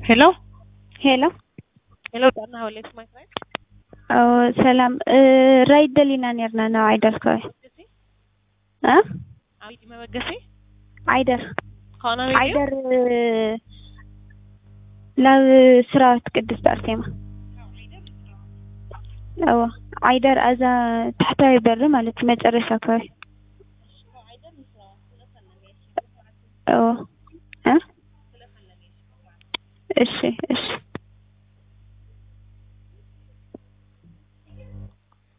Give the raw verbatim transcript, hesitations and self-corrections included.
ሄሎ ሄሎ ሄሎ ጣና ሆሌት ማይክራይ አው ሰላም ራይድ ደሊና ነርና ነው አይደር ከይ አ አይ መበገሴ አይደር ካና አይደር ላብ ስራት ቅድስት አርሴማ አው አይደር አዛ ተحتاي በር ማለት መጨረሻ ከይ አው አ እሺ እሺ